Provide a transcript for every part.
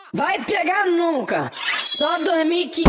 Vai pegar nunca, só 2015.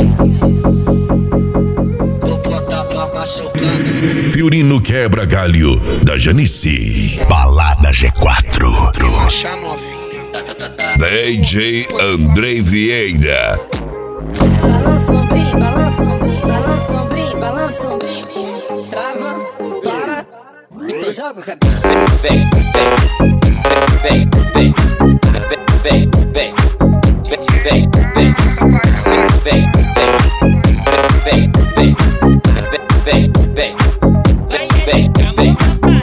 Vou botar pra machucar. Fiorino quebra galho da Janice. Balada G4. Relaxa novinha. DJ Andrei Vieira. Balança ombrinho, balança ombrinho, balança ombrinho, balança ombrinho. Trava, para, então joga o cabelo. Vem, vem, vem, vem, vem, vem, vem, vem, vem, vem, vem, vem, vem, vem, vem, vem.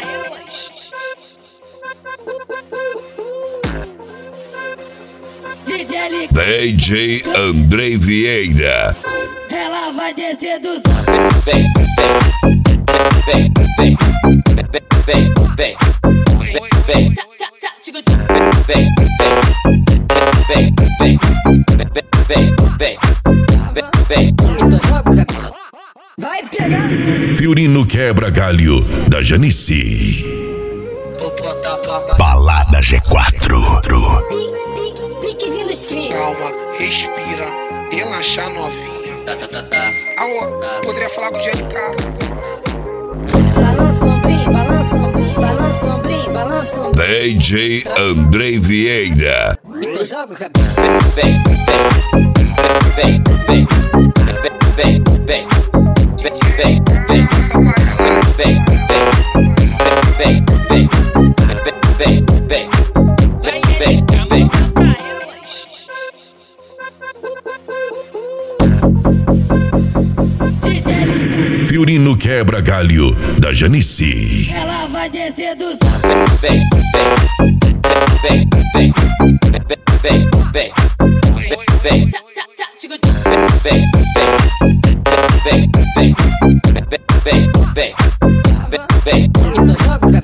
DJ Andrei Vieira. Ela vai descer do Vem, vem, vem, vem, vem, vem, vem, vem, vem, vem, vem, vem, vem. então joga o cabelo. Vai pegar. Fiorino quebra galho da Janice. Vou botar pra machucar. Balada G4. Piquezinho dos cria. Calma, respira, relaxa novinha. Alô, poderia falar com o GLK? Balança ombrinho, balança ombrinho, balança ombrinho, balança ombrinho. DJ Andrei Vieira. Então joga o cabelo. Vem, vem, vem, vem, vem, vem, vem, vem, vem, vem, vem, vem, vem, vem. Fiorino quebra galho da Janice. Ela vai descer do Vem, vem, vem, vem, vem, vem, vem, vem, vem, vem, vem, vem, vem, vem, então joga o cabelo.